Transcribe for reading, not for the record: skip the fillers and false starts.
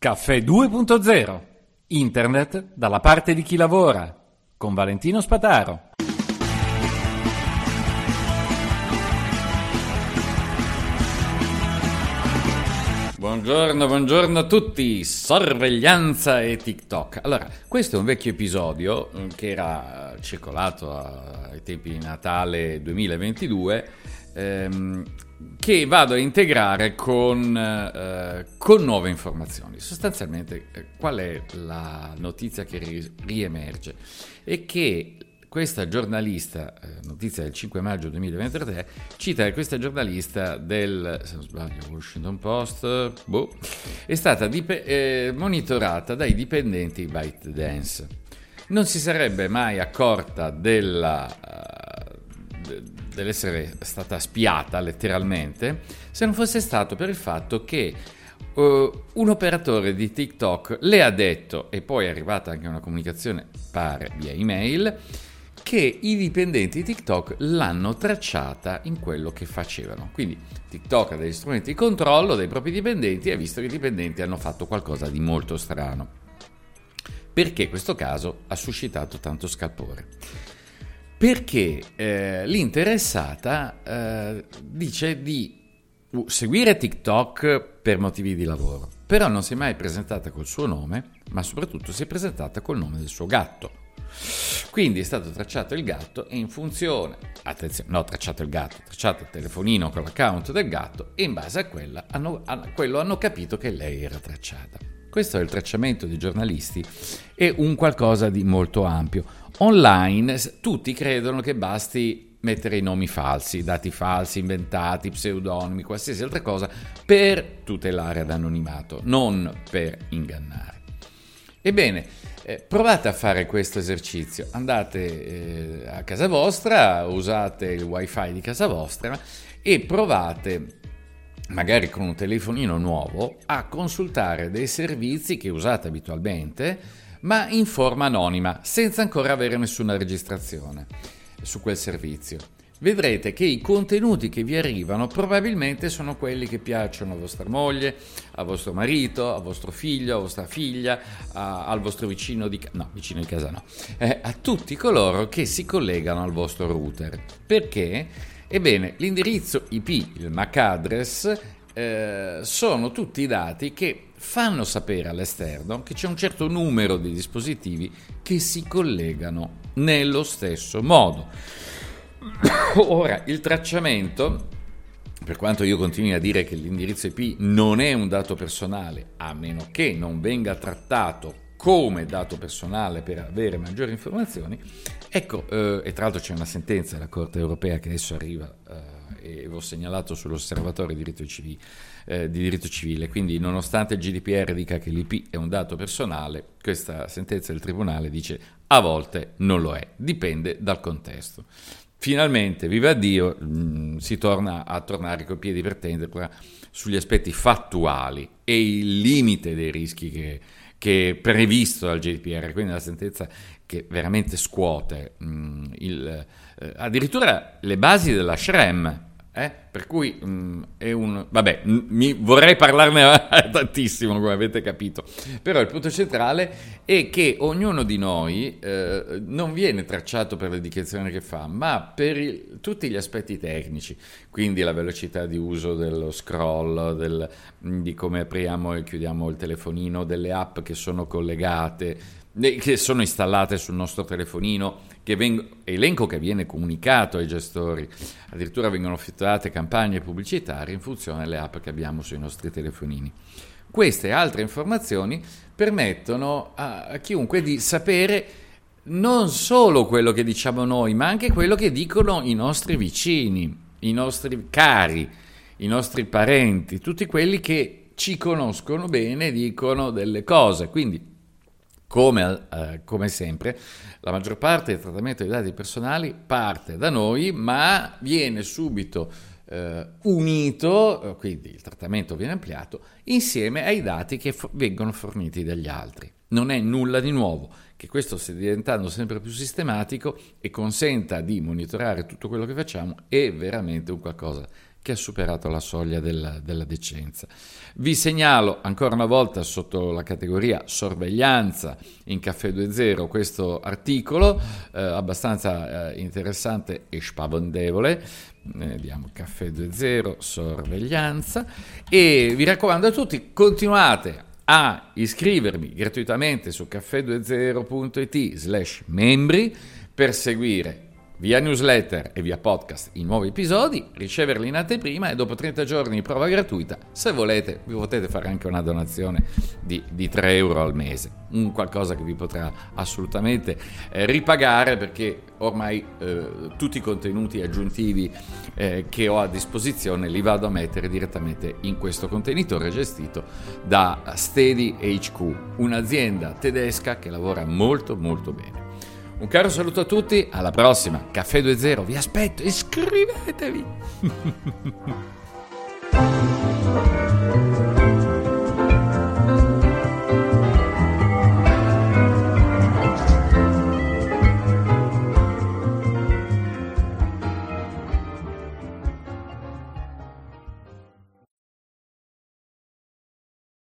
Caffè 2.0. Internet dalla parte di chi lavora. Con Valentino Spataro. Buongiorno a tutti. Sorveglianza e TikTok. Allora, questo è un vecchio episodio che era circolato ai tempi di Natale 2022, che vado a integrare con nuove informazioni. Sostanzialmente, qual è la notizia che riemerge? È che questa giornalista, notizia del 5 maggio 2023, cita che questa giornalista del, se non sbaglio, Washington Post, è stata monitorata dai dipendenti ByteDance. Non si sarebbe mai accorta dell'essere stata spiata letteralmente se non fosse stato per il fatto che un operatore di TikTok le ha detto, e poi è arrivata anche una comunicazione, pare via email, che i dipendenti di TikTok l'hanno tracciata in quello che facevano. Quindi TikTok ha degli strumenti di controllo dei propri dipendenti e ha visto che i dipendenti hanno fatto qualcosa di molto strano. Perché questo caso ha suscitato tanto scalpore? Perché l'interessata dice di seguire TikTok per motivi di lavoro, però non si è mai presentata col suo nome, ma soprattutto si è presentata col nome del suo gatto. Quindi è stato tracciato il gatto e in funzione, tracciato il telefonino con l'account del gatto e in base a quello hanno capito che lei era tracciata. Questo è il tracciamento dei giornalisti, è un qualcosa di molto ampio. Online tutti credono che basti mettere i nomi falsi, dati falsi, inventati, pseudonimi, qualsiasi altra cosa per tutelare l'anonimato, non per ingannare. Ebbene, provate a fare questo esercizio, andate a casa vostra, usate il wifi di casa vostra e provate, magari con un telefonino nuovo, a consultare dei servizi che usate abitualmente, ma in forma anonima, senza ancora avere nessuna registrazione su quel servizio. Vedrete che i contenuti che vi arrivano probabilmente sono quelli che piacciono a vostra moglie, a vostro marito, a vostro figlio, a vostra figlia, al vostro vicino di casa no, a tutti coloro che si collegano al vostro router. Perché? Ebbene, l'indirizzo IP, il MAC address, sono tutti i dati che fanno sapere all'esterno che c'è un certo numero di dispositivi che si collegano nello stesso modo. Ora, il tracciamento, per quanto io continui a dire che l'indirizzo IP non è un dato personale, a meno che non venga trattato come dato personale per avere maggiori informazioni, ecco, e tra l'altro c'è una sentenza della Corte Europea che adesso arriva, e l'ho segnalato sull'osservatorio di diritto civile, quindi nonostante il GDPR dica che l'IP è un dato personale, questa sentenza del tribunale dice a volte non lo è, dipende dal contesto. Finalmente, viva Dio, si torna a tornare coi piedi per terra sugli aspetti fattuali e il limite dei rischi che è previsto dal GDPR, quindi la sentenza che veramente scuote addirittura le basi della SREM, per cui vorrei parlarne tantissimo, come avete capito, però il punto centrale è che ognuno di noi non viene tracciato per le dichiarazioni che fa, ma per tutti gli aspetti tecnici, quindi la velocità di uso dello scroll, di come apriamo e chiudiamo il telefonino, delle app che sono collegate, che sono installate sul nostro telefonino, elenco che viene comunicato ai gestori, addirittura vengono effettuate campagne pubblicitarie in funzione delle app che abbiamo sui nostri telefonini. Queste e altre informazioni permettono a chiunque di sapere non solo quello che diciamo noi, ma anche quello che dicono i nostri vicini, i nostri cari, i nostri parenti, tutti quelli che ci conoscono bene dicono delle cose. Quindi come sempre, la maggior parte del trattamento dei dati personali parte da noi, ma viene subito unito, quindi il trattamento viene ampliato, insieme ai dati che vengono forniti dagli altri. Non è nulla di nuovo che questo stia diventando sempre più sistematico e consenta di monitorare tutto quello che facciamo, è veramente un qualcosa che ha superato la soglia della decenza. Vi segnalo ancora una volta sotto la categoria sorveglianza in Caffè 2.0 questo articolo abbastanza interessante e spaventevole. Diamo Caffè 2.0 sorveglianza, e vi raccomando a tutti, continuate a iscrivervi gratuitamente su caffè20.it/membri per seguire via newsletter e via podcast i nuovi episodi, riceverli in anteprima, e dopo 30 giorni di prova gratuita, se volete, vi potete fare anche una donazione di 3 euro al mese, un qualcosa che vi potrà assolutamente ripagare, perché ormai tutti i contenuti aggiuntivi che ho a disposizione li vado a mettere direttamente in questo contenitore gestito da Steady HQ, un'azienda tedesca che lavora molto molto bene. Un caro saluto a tutti, alla prossima, Caffè 2.0, vi aspetto, iscrivetevi!